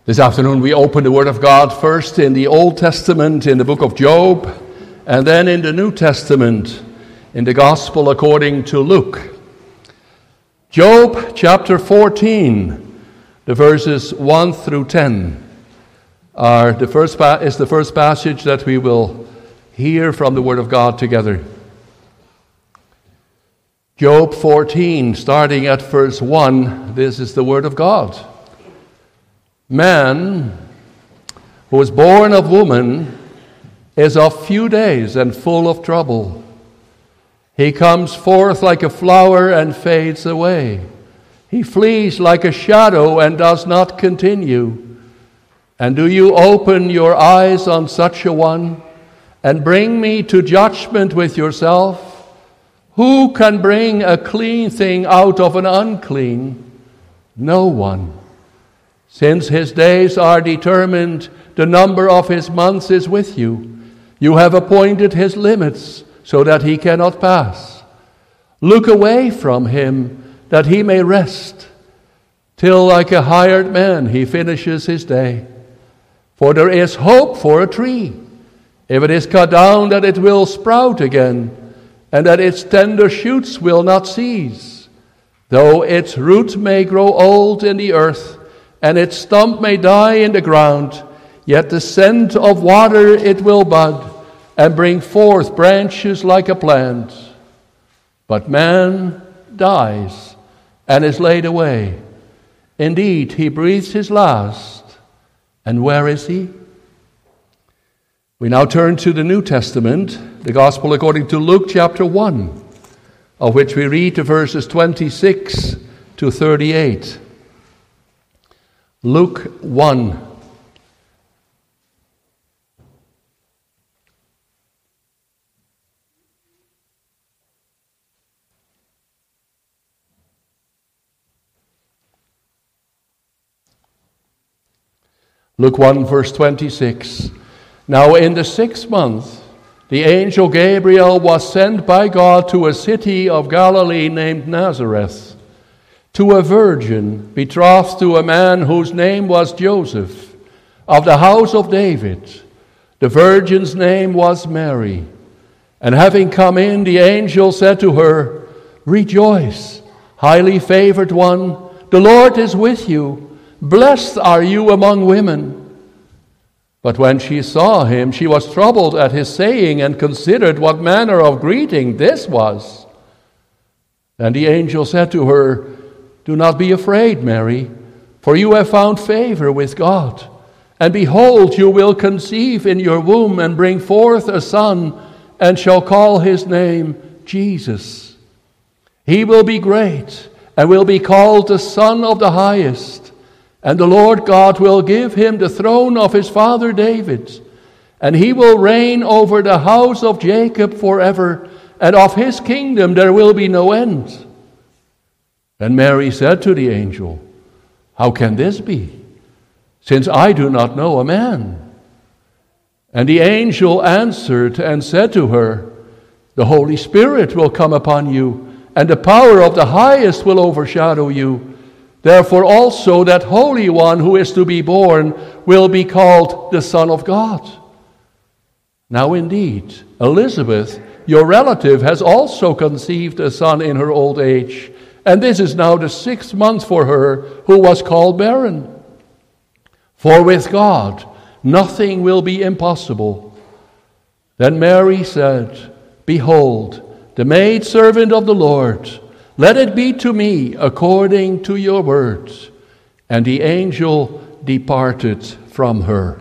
This afternoon we open the Word of God first in the Old Testament, in the book of Job, and then in the New Testament, in the Gospel according to Luke. Job chapter 14, the verses 1 through 10, is the first passage that we will hear from the Word of God together. Job 14, starting at verse 1, this is the Word of God. Man who is born of woman is of few days and full of trouble. He comes forth like a flower and fades away. He flees like a shadow and does not continue. And do you open your eyes on such a one and bring me to judgment with yourself? Who can bring a clean thing out of an unclean? No one. Since his days are determined, the number of his months is with you. You have appointed his limits so that he cannot pass. Look away from him that he may rest, till like a hired man he finishes his day. For there is hope for a tree. If it is cut down, that it will sprout again, and that its tender shoots will not cease. Though its root may grow old in the earth, and its stump may die in the ground, yet the scent of water it will bud, and bring forth branches like a plant. But man dies and is laid away. Indeed, he breathes his last. And where is he? We now turn to the New Testament, the Gospel according to Luke chapter 1, of which we read the verses 26 to 38. Luke 1. Luke 1, verse 26. Now in the 6th month, the angel Gabriel was sent by God to a city of Galilee named Nazareth, to a virgin betrothed to a man whose name was Joseph, of the house of David. The virgin's name was Mary. And having come in, the angel said to her, "Rejoice, highly favored one, the Lord is with you. Blessed are you among women." But when she saw him, she was troubled at his saying and considered what manner of greeting this was. And the angel said to her, "Do not be afraid, Mary, for you have found favor with God. And behold, you will conceive in your womb and bring forth a son, and shall call his name Jesus. He will be great, and will be called the Son of the Highest. And the Lord God will give him the throne of his father David, and he will reign over the house of Jacob forever, and of his kingdom there will be no end." And Mary said to the angel, "How can this be, since I do not know a man?" And the angel answered and said to her, "The Holy Spirit will come upon you, and the power of the Highest will overshadow you. Therefore also that Holy One who is to be born will be called the Son of God. Now indeed, Elizabeth, your relative, has also conceived a son in her old age, and this is now the 6th month for her who was called barren. For with God nothing will be impossible." Then Mary said, "Behold, the maidservant of the Lord, let it be to me according to your word." And the angel departed from her.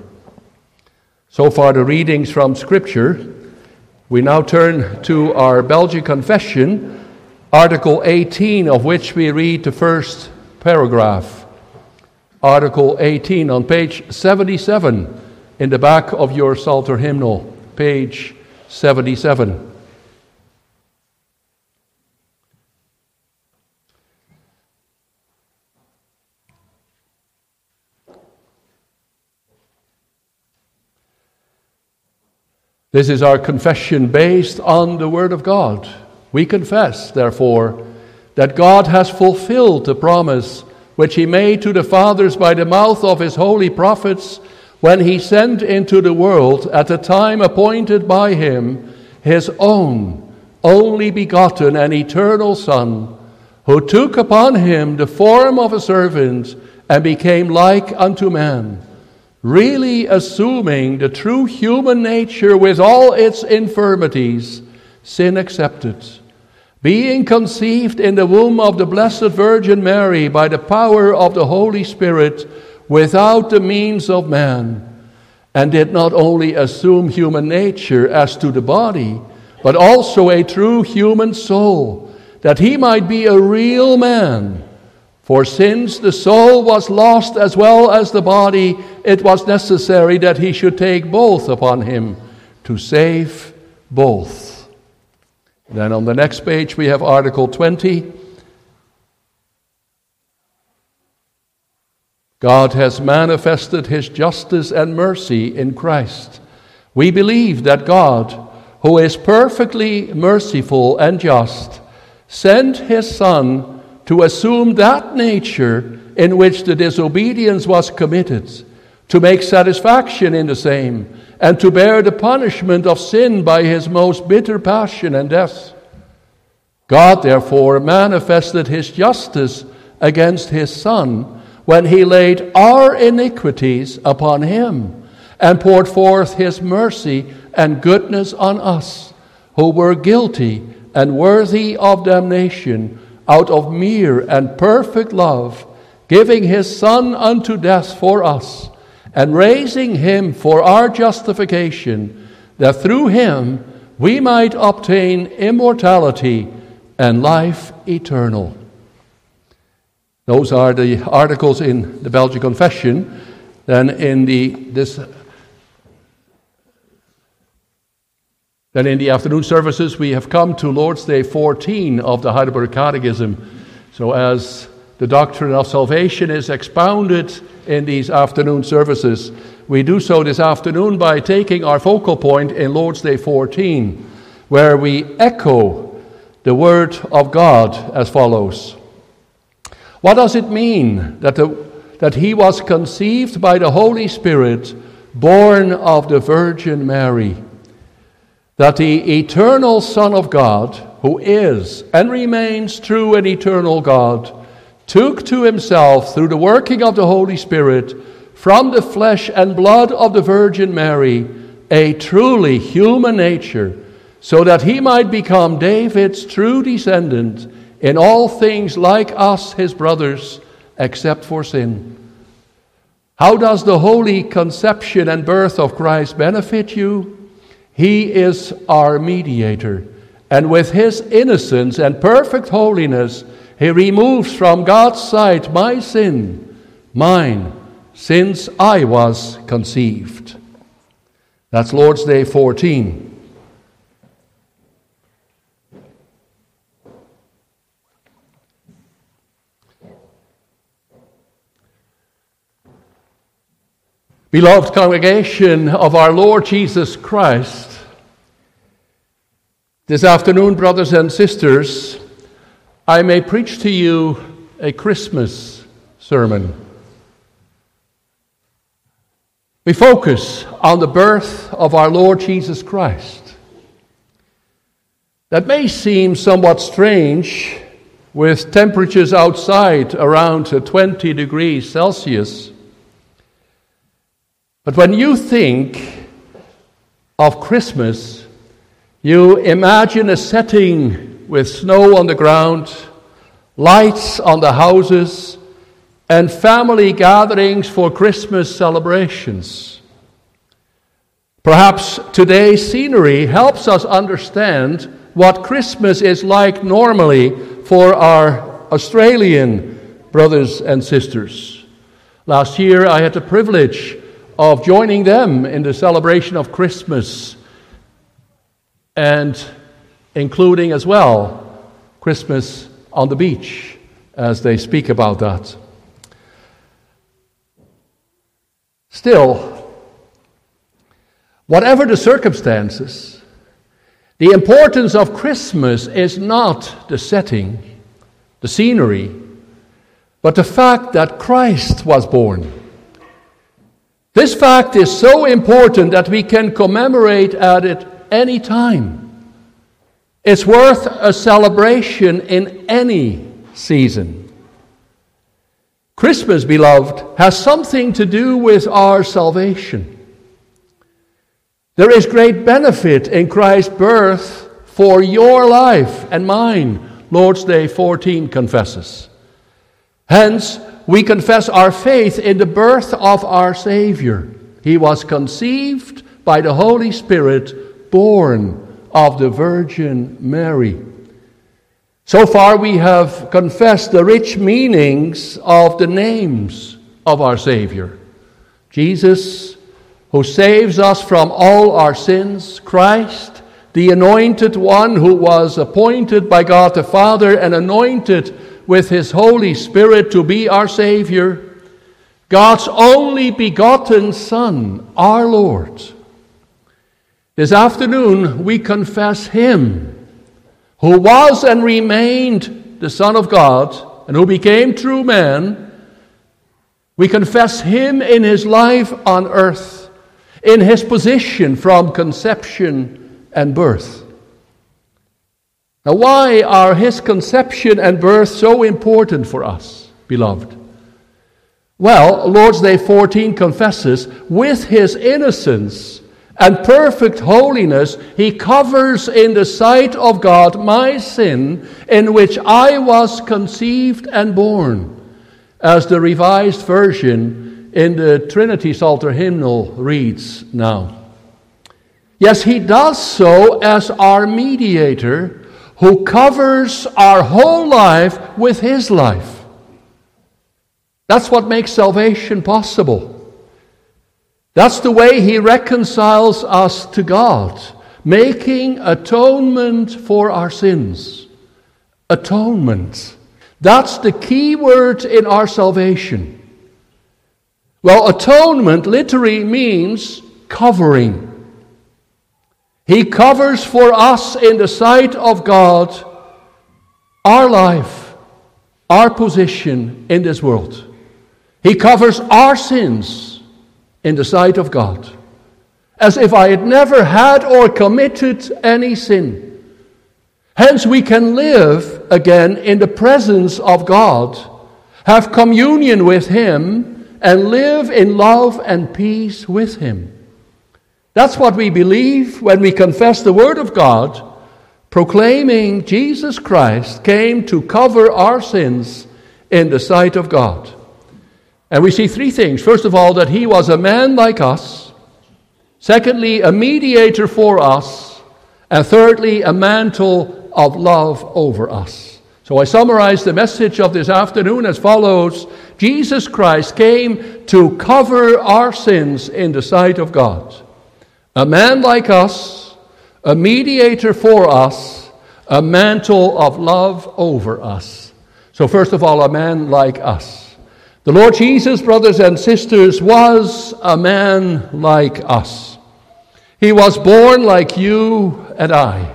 So far the readings from Scripture. We now turn to our Belgian Confession, Article 18, of which we read the first paragraph. Article 18 on page 77 in the back of your Psalter hymnal, page 77. This is our confession based on the Word of God. We confess, therefore, that God has fulfilled the promise which he made to the fathers by the mouth of his holy prophets, when he sent into the world at the time appointed by him his own only begotten and eternal Son, who took upon him the form of a servant and became like unto man, really assuming the true human nature with all its infirmities, sin accepted, being conceived in the womb of the Blessed Virgin Mary by the power of the Holy Spirit, without the means of man, and did not only assume human nature as to the body, but also a true human soul, that he might be a real man. For since the soul was lost as well as the body, it was necessary that he should take both upon him to save both. Then on the next page we have Article 20. God has manifested his justice and mercy in Christ. We believe that God, who is perfectly merciful and just, sent his Son to assume that nature in which the disobedience was committed, to make satisfaction in the same, and to bear the punishment of sin by his most bitter passion and death. God, therefore, manifested his justice against his Son when he laid our iniquities upon him and poured forth his mercy and goodness on us, who were guilty and worthy of damnation, out of mere and perfect love, giving his Son unto death for us, and raising him for our justification, that through him we might obtain immortality and life eternal. Those are the articles in the Belgian Confession. Then in the afternoon services, we have come to Lord's Day 14 of the Heidelberg Catechism. So as the doctrine of salvation is expounded in these afternoon services, we do so this afternoon by taking our focal point in Lord's Day 14, where we echo the Word of God as follows. What does it mean that he was conceived by the Holy Spirit, born of the Virgin Mary? That the eternal Son of God, who is and remains true and eternal God, took to himself, through the working of the Holy Spirit, from the flesh and blood of the Virgin Mary, a truly human nature, so that he might become David's true descendant, in all things like us, his brothers, except for sin. How does the holy conception and birth of Christ benefit you? He is our mediator, and with his innocence and perfect holiness, he removes from God's sight my sin, mine, since I was conceived. That's Lord's Day 14. Beloved congregation of our Lord Jesus Christ, this afternoon, brothers and sisters, I may preach to you a Christmas sermon. We focus on the birth of our Lord Jesus Christ. That may seem somewhat strange with temperatures outside around 20 degrees Celsius. But when you think of Christmas, you imagine a setting with snow on the ground, lights on the houses, and family gatherings for Christmas celebrations. Perhaps today's scenery helps us understand what Christmas is like normally for our Australian brothers and sisters. Last year I had the privilege of joining them in the celebration of Christmas, and including as well Christmas on the beach, as they speak about that. Still, whatever the circumstances, the importance of Christmas is not the setting, the scenery, but the fact that Christ was born. This fact is so important that we can commemorate at it any time. It's worth a celebration in any season. Christmas, beloved, has something to do with our salvation. There is great benefit in Christ's birth for your life and mine, Lord's Day 14 confesses. Hence, we confess our faith in the birth of our Savior. He was conceived by the Holy Spirit, born of the Virgin Mary. So far we have confessed the rich meanings of the names of our Savior. Jesus, who saves us from all our sins. Christ, the Anointed One who was appointed by God the Father and anointed with His Holy Spirit to be our Savior. God's only begotten Son, our Lord. This afternoon we confess Him who was and remained the Son of God and who became true man. We confess Him in His life on earth, in His position from conception and birth. Now, why are His conception and birth so important for us, beloved? Well, Lord's Day 14 confesses, with His innocence and perfect holiness, He covers in the sight of God my sin, in which I was conceived and born, as the Revised Version in the Trinity Psalter hymnal reads now. Yes, He does so as our mediator, who covers our whole life with His life. That's what makes salvation possible. That's the way He reconciles us to God, making atonement for our sins. Atonement. That's the key word in our salvation. Well, atonement literally means covering. He covers for us in the sight of God our life, our position in this world. He covers our sins in the sight of God, as if I had never had or committed any sin. Hence we can live again in the presence of God, have communion with Him, and live in love and peace with Him. That's what we believe when we confess the Word of God, proclaiming Jesus Christ came to cover our sins in the sight of God. And we see three things. First of all, that He was a man like us. Secondly, a mediator for us. And thirdly, a mantle of love over us. So I summarize the message of this afternoon as follows. Jesus Christ came to cover our sins in the sight of God. A man like us, a mediator for us, a mantle of love over us. So first of all, a man like us. The Lord Jesus, brothers and sisters, was a man like us. He was born like you and I.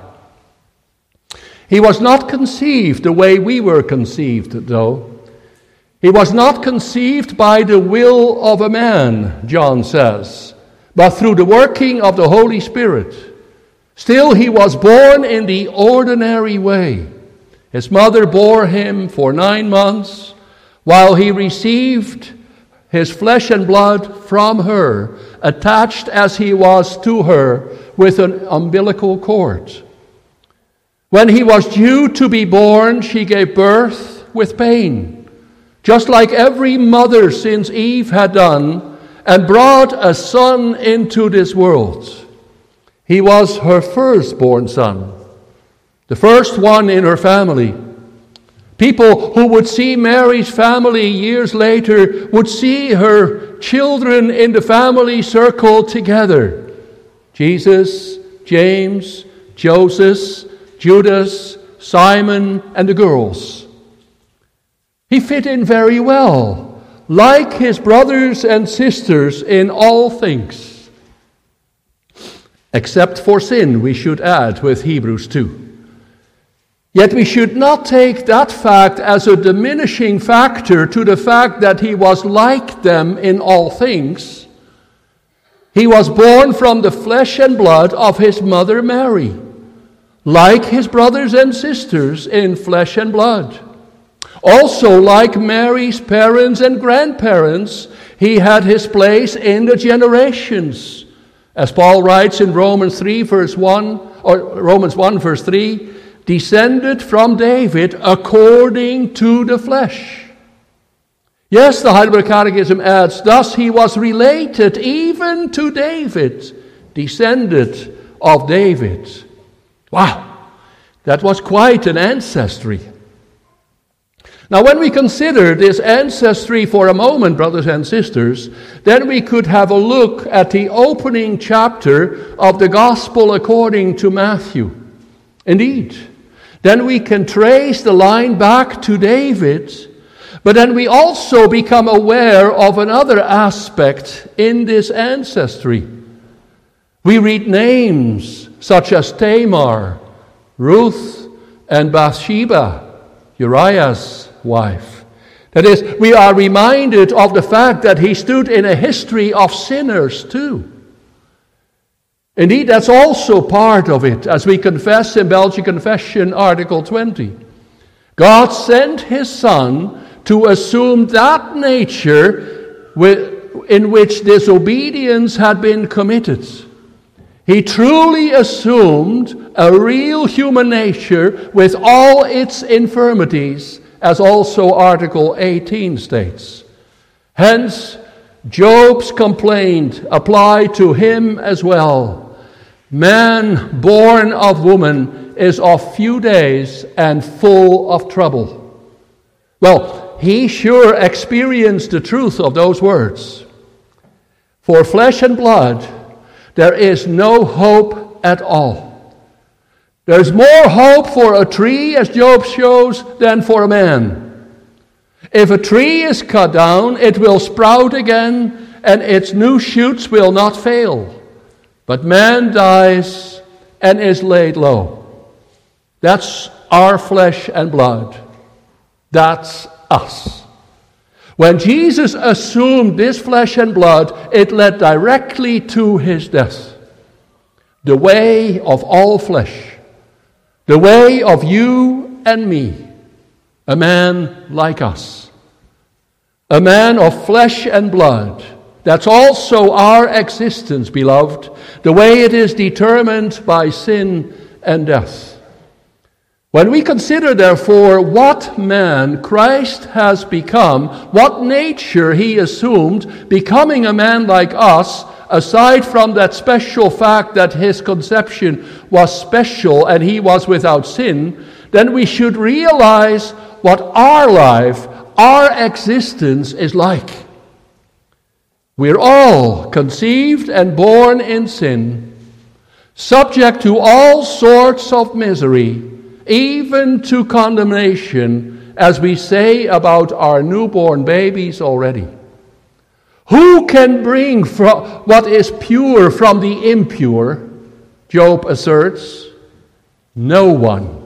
He was not conceived the way we were conceived, though. He was not conceived by the will of a man, John says, but through the working of the Holy Spirit. Still, He was born in the ordinary way. His mother bore Him for 9 months, while He received His flesh and blood from her, attached as He was to her with an umbilical cord. When He was due to be born, she gave birth with pain, just like every mother since Eve had done, and brought a son into this world. He was her firstborn son, the first one in her family. People who would see Mary's family years later would see her children in the family circle together. Jesus, James, Joseph, Judas, Simon, and the girls. He fit in very well, like His brothers and sisters in all things. Except for sin, we should add with Hebrews 2. Yet we should not take that fact as a diminishing factor to the fact that he was like them in all things. He was born from the flesh and blood of his mother Mary, like his brothers and sisters in flesh and blood. Also, like Mary's parents and grandparents, he had his place in the generations. As Paul writes in Romans 1 verse 3, descended from David according to the flesh. Yes, the Heidelberg Catechism adds, thus he was related even to David, descended of David. Wow, that was quite an ancestry. Now, when we consider this ancestry for a moment, brothers and sisters, then we could have a look at the opening chapter of the Gospel according to Matthew. Indeed, then we can trace the line back to David, but then we also become aware of another aspect in this ancestry. We read names such as Tamar, Ruth, and Bathsheba, Uriah's wife. That is, we are reminded of the fact that he stood in a history of sinners too. Indeed, that's also part of it, as we confess in Belgian Confession, Article 20. God sent his Son to assume that nature in which disobedience had been committed. He truly assumed a real human nature with all its infirmities, as also Article 18 states. Hence, Job's complaint applied to him as well. Man born of woman is of few days and full of trouble. Well, he sure experienced the truth of those words. For flesh and blood, there is no hope at all. There's more hope for a tree, as Job shows, than for a man. If a tree is cut down, it will sprout again, and its new shoots will not fail. But man dies and is laid low. That's our flesh and blood. That's us. When Jesus assumed this flesh and blood, it led directly to his death. The way of all flesh. The way of you and me. A man like us. A man of flesh and blood. That's also our existence, beloved. The way it is determined by sin and death. When we consider, therefore, what man Christ has become, what nature he assumed, becoming a man like us, aside from that special fact that his conception was special and he was without sin, then we should realize what our life, our existence is like. We're all conceived and born in sin, subject to all sorts of misery, even to condemnation, as we say about our newborn babies already. Who can bring what is pure from the impure? Job asserts. No one.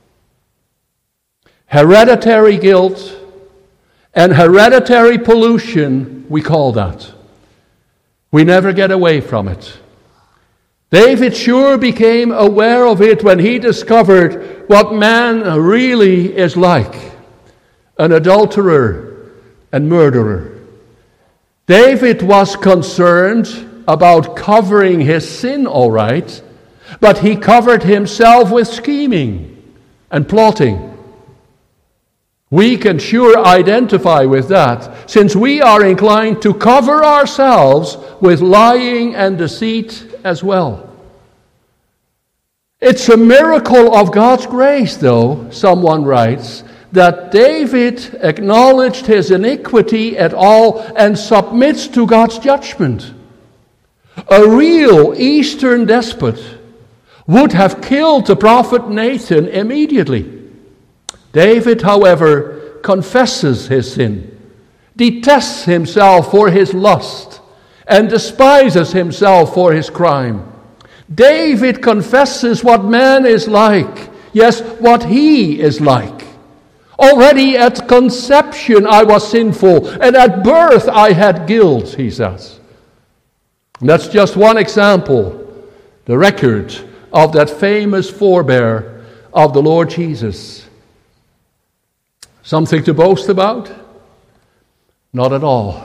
Hereditary guilt and hereditary pollution, we call that. We never get away from it. David sure became aware of it when he discovered what man really is like. An adulterer and murderer. David was concerned about covering his sin, all right, but he covered himself with scheming and plotting. We can sure identify with that, since we are inclined to cover ourselves with lying and deceit as well. It's a miracle of God's grace, though, someone writes, that David acknowledged his iniquity at all and submits to God's judgment. A real Eastern despot would have killed the prophet Nathan immediately. David, however, confesses his sin, detests himself for his lust, and despises himself for his crime. David confesses what man is like. Yes, what He is like. Already at conception I was sinful, and at birth I had guilt, he says. And that's just one example, the record of that famous forebear of the Lord Jesus. Something to boast about? Not at all.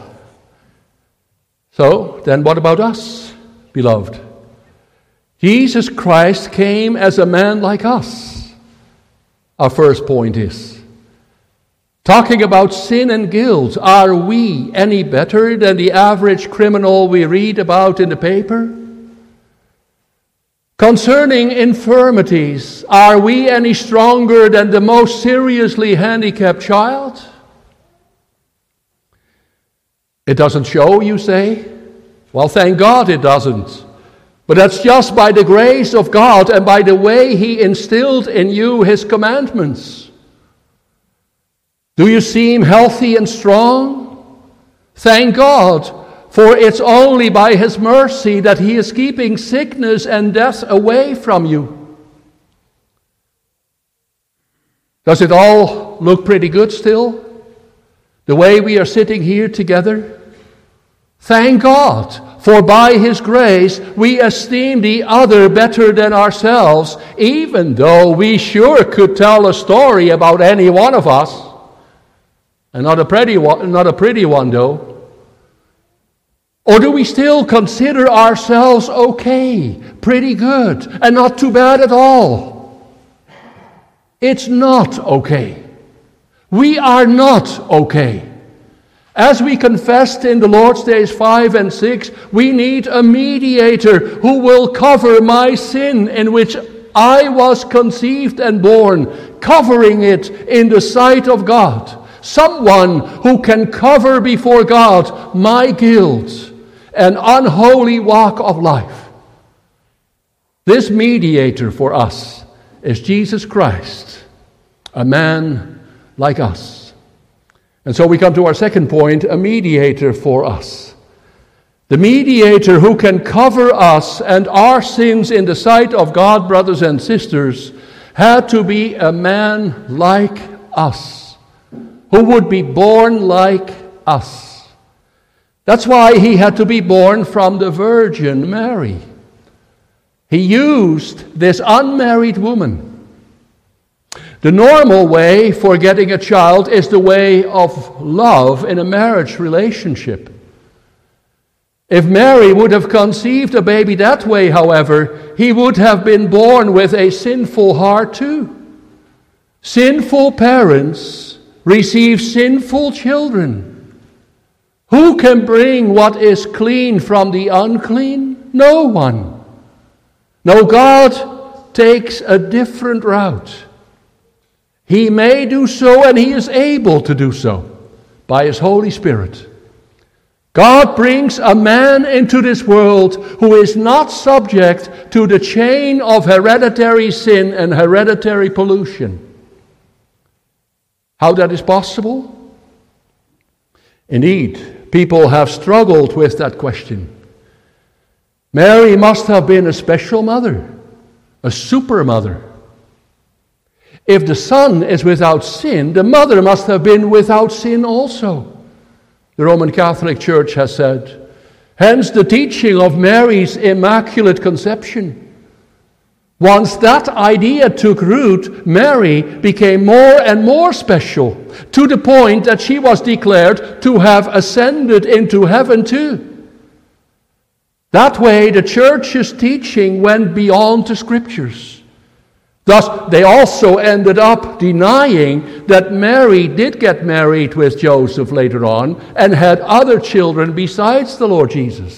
So, then what about us, beloved? Jesus Christ came as a man like us. Our first point is, talking about sin and guilt, are we any better than the average criminal we read about in the paper? Concerning infirmities, are we any stronger than the most seriously handicapped child? It doesn't show, you say? Well, thank God it doesn't. But that's just by the grace of God and by the way He instilled in you His commandments. Do you seem healthy and strong? Thank God, for it's only by His mercy that He is keeping sickness and death away from you. Does it all look pretty good still? The way we are sitting here together? Thank God, for by His grace we esteem the other better than ourselves, even though we sure could tell a story about any one of us. And not a pretty one though. Or do we still consider ourselves okay, pretty good, and not too bad at all? It's not okay. We are not okay. As we confessed in the Lord's Days 5 and 6, we need a mediator who will cover my sin in which I was conceived and born, covering it in the sight of God. Someone who can cover before God my guilt and unholy walk of life. This mediator for us is Jesus Christ, a man like us. And so we come to our second point, a mediator for us. The mediator who can cover us and our sins in the sight of God, brothers and sisters, had to be a man like us, who would be born like us. That's why He had to be born from the Virgin Mary. He used this unmarried woman. The normal way for getting a child is the way of love in a marriage relationship. If Mary would have conceived a baby that way, however, he would have been born with a sinful heart too. Sinful parents receive sinful children. Who can bring what is clean from the unclean? No one. No, God takes a different route. He may do so, and He is able to do so by His Holy Spirit. God brings a man into this world who is not subject to the chain of hereditary sin and hereditary pollution. How that is possible? Indeed, people have struggled with that question. Mary must have been a special mother, a super mother. If the Son is without sin, the mother must have been without sin also. The Roman Catholic Church has said, hence the teaching of Mary's Immaculate Conception. Once that idea took root, Mary became more and more special, to the point that she was declared to have ascended into heaven too. That way, the Church's teaching went beyond the Scriptures. Thus, they also ended up denying that Mary did get married with Joseph later on and had other children besides the Lord Jesus.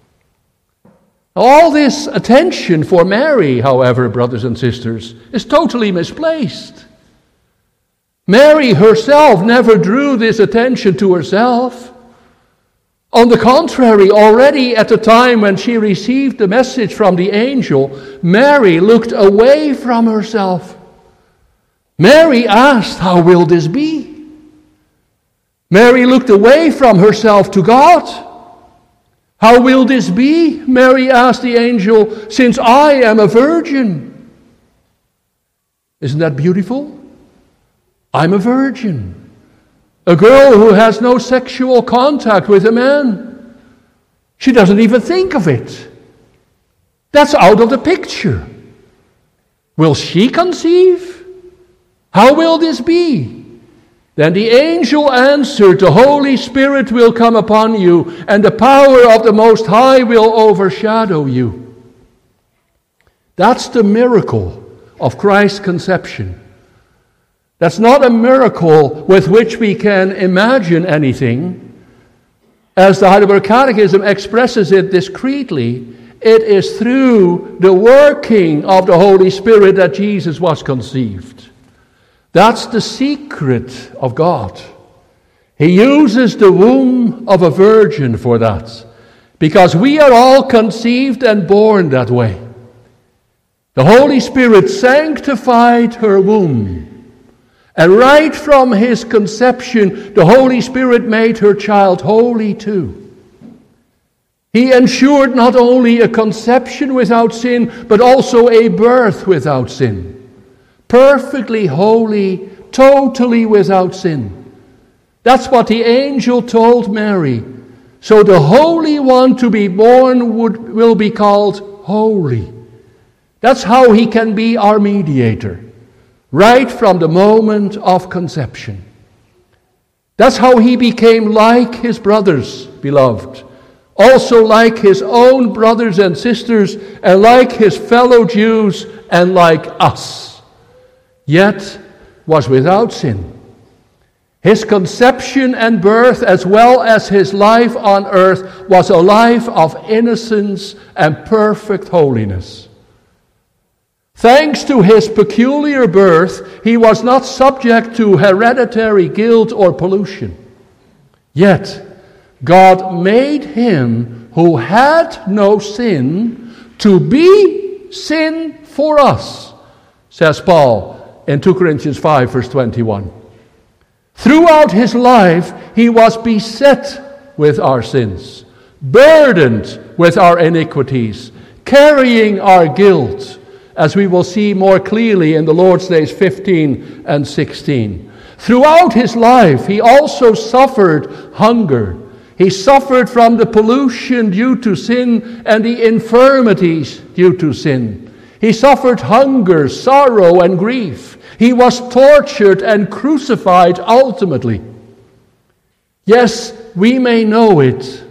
All this attention for Mary, however, brothers and sisters, is totally misplaced. Mary herself never drew this attention to herself. On the contrary, already at the time when she received the message from the angel, Mary looked away from herself. Mary asked, "How will this be?" Mary looked away from herself to God. "How will this be?" Mary asked the angel, "since I am a virgin?" Isn't that beautiful? I'm a virgin. A girl who has no sexual contact with a man. She doesn't even think of it. That's out of the picture. Will she conceive? How will this be? Then the angel answered, the Holy Spirit will come upon you, and the power of the Most High will overshadow you. That's the miracle of Christ's conception. That's not a miracle with which we can imagine anything. As the Heidelberg Catechism expresses it discreetly, it is through the working of the Holy Spirit that Jesus was conceived. That's the secret of God. He uses the womb of a virgin for that, because we are all conceived and born that way. The Holy Spirit sanctified her womb, and right from his conception, the Holy Spirit made her child holy too. He ensured not only a conception without sin, but also a birth without sin. Perfectly holy, totally without sin. That's what the angel told Mary. So the Holy One to be born will be called holy. That's how he can be our mediator, right from the moment of conception. That's how he became like his brothers, beloved. Also like his own brothers and sisters, and like his fellow Jews, and like us. Yet was without sin. His conception and birth, as well as his life on earth, was a life of innocence and perfect holiness. Thanks to his peculiar birth, he was not subject to hereditary guilt or pollution. Yet, God made him who had no sin to be sin for us, says Paul in 2 Corinthians 5, verse 21. Throughout his life, he was beset with our sins, burdened with our iniquities, carrying our guilt, as we will see more clearly in the Lord's Days 15 and 16. Throughout his life, he also suffered hunger. He suffered from the pollution due to sin and the infirmities due to sin. He suffered hunger, sorrow, and grief. He was tortured and crucified ultimately. Yes, we may know it.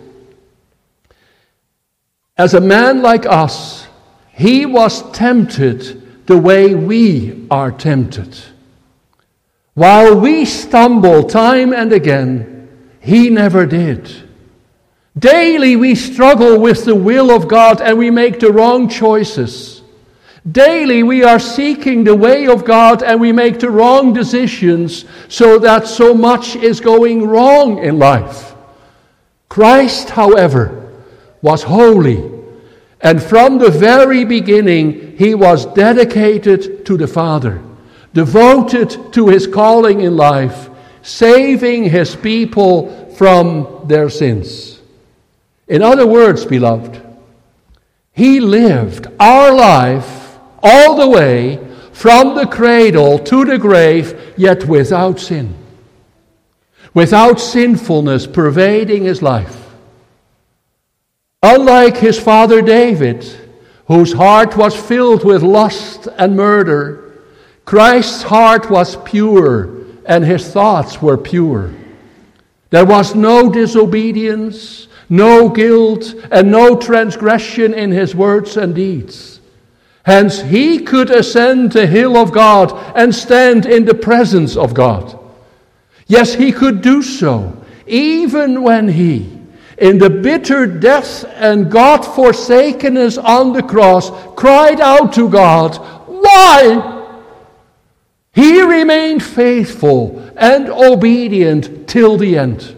As a man like us, he was tempted the way we are tempted. While we stumble time and again, he never did. Daily we struggle with the will of God and we make the wrong choices. Daily we are seeking the way of God and we make the wrong decisions, so that so much is going wrong in life. Christ, however, was holy, and from the very beginning he was dedicated to the Father, devoted to his calling in life, saving his people from their sins. In other words, beloved, he lived our life all the way from the cradle to the grave, yet without sin. Without sinfulness pervading his life. Unlike his father David, whose heart was filled with lust and murder, Christ's heart was pure and his thoughts were pure. There was no disobedience, no guilt, and no transgression in his words and deeds. Hence, he could ascend the hill of God and stand in the presence of God. Yes, he could do so, even when he, in the bitter death and God-forsakenness on the cross, cried out to God, "Why?" He remained faithful and obedient till the end.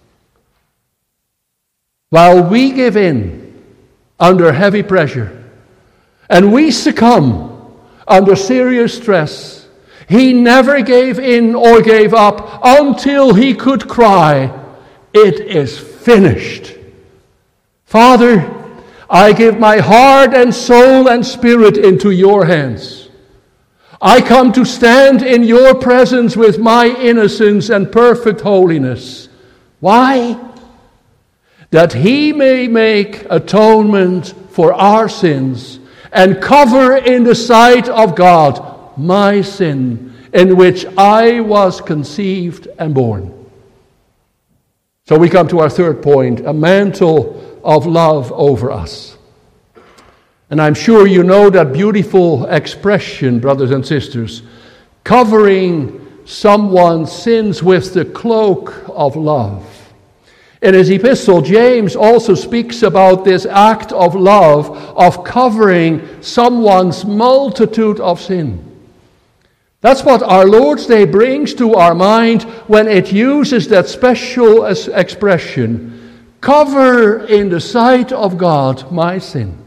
While we give in under heavy pressure, and we succumb under serious stress, he never gave in or gave up until he could cry, "It is finished." Father, I give my heart and soul and spirit into your hands. I come to stand in your presence with my innocence and perfect holiness. Why? That he may make atonement for our sins and cover in the sight of God my sin, in which I was conceived and born. So we come to our third point, a mantle of love over us. And I'm sure you know that beautiful expression, brothers and sisters, covering someone's sins with the cloak of love. In his epistle, James also speaks about this act of love, of covering someone's multitude of sin. That's what our Lord's Day brings to our mind when it uses that special expression, cover in the sight of God my sin.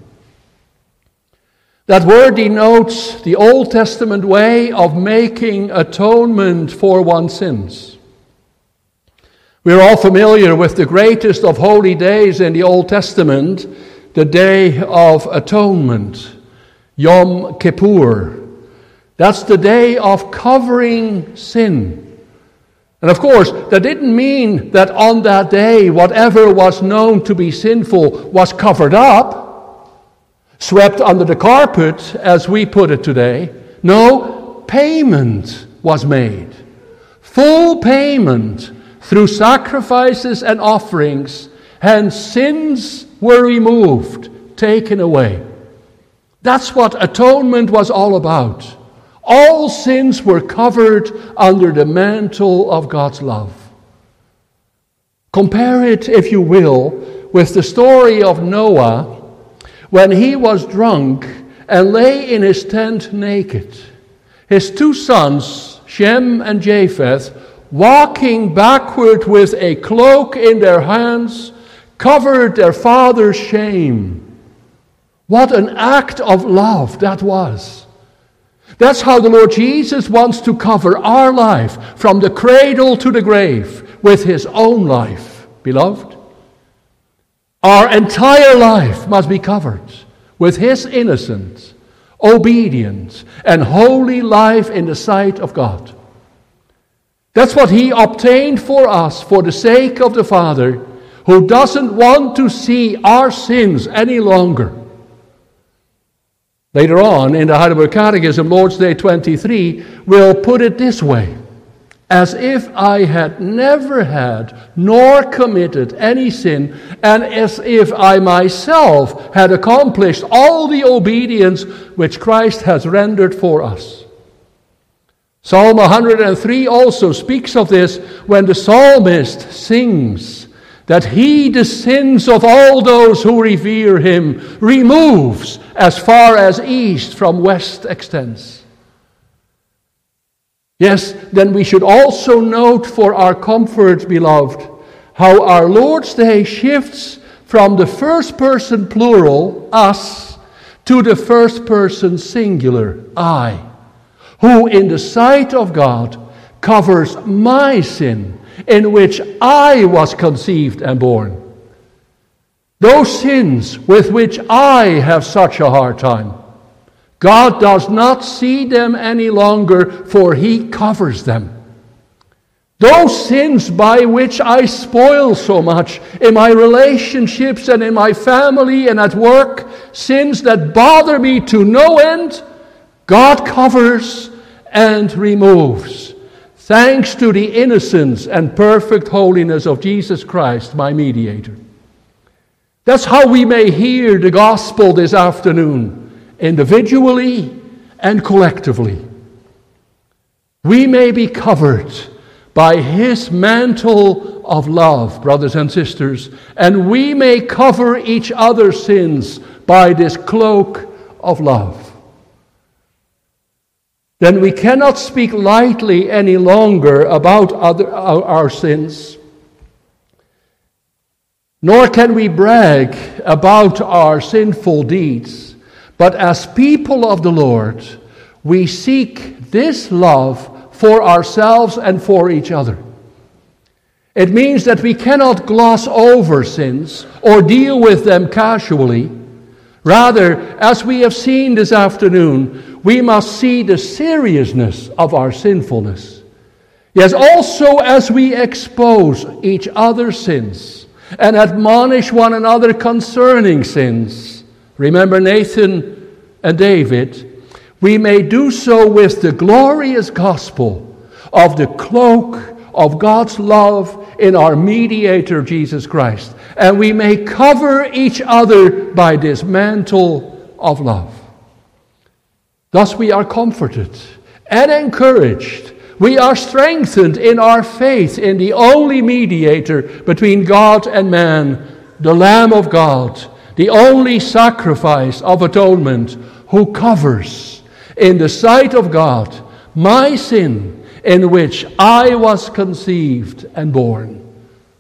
That word denotes the Old Testament way of making atonement for one's sins. We're all familiar with the greatest of holy days in the Old Testament, the Day of Atonement, Yom Kippur. That's the day of covering sin. And of course, that didn't mean that on that day, whatever was known to be sinful was covered up, swept under the carpet, as we put it today. No, payment was made. Full payment through sacrifices and offerings, and sins were removed, taken away. That's what atonement was all about. All sins were covered under the mantle of God's love. Compare it, if you will, with the story of Noah when he was drunk and lay in his tent naked. His two sons, Shem and Japheth, walking backward with a cloak in their hands, covered their father's shame. What an act of love that was. That's how the Lord Jesus wants to cover our life from the cradle to the grave with his own life, beloved. Our entire life must be covered with his innocent, obedient, and holy life in the sight of God. That's what he obtained for us for the sake of the Father, who doesn't want to see our sins any longer. Later on in the Heidelberg Catechism, Lord's Day 23, we'll put it this way: as if I had never had nor committed any sin, and as if I myself had accomplished all the obedience which Christ has rendered for us. Psalm 103 also speaks of this when the psalmist sings that he the sins of all those who revere him removes as far as east from west extends. Yes, then we should also note for our comfort, beloved, how our Lord's Day shifts from the first person plural, us, to the first person singular, I, who in the sight of God covers my sin, in which I was conceived and born. Those sins with which I have such a hard time, God does not see them any longer, for he covers them. Those sins by which I spoil so much in my relationships and in my family and at work, sins that bother me to no end, God covers and removes, thanks to the innocence and perfect holiness of Jesus Christ, my mediator. That's how we may hear the gospel this afternoon, individually and collectively. We may be covered by his mantle of love, brothers and sisters, and we may cover each other's sins by this cloak of love. Then we cannot speak lightly any longer about our sins, nor can we brag about our sinful deeds. But as people of the Lord, we seek this love for ourselves and for each other. It means that we cannot gloss over sins or deal with them casually. Rather, as we have seen this afternoon, we must see the seriousness of our sinfulness. Yes, also as we expose each other's sins and admonish one another concerning sins. Remember Nathan and David. We may do so with the glorious gospel of the cloak of God's love in our mediator, Jesus Christ. And we may cover each other by this mantle of love. Thus we are comforted and encouraged. We are strengthened in our faith in the only mediator between God and man, the Lamb of God, the only sacrifice of atonement, who covers in the sight of God my sin in which I was conceived and born.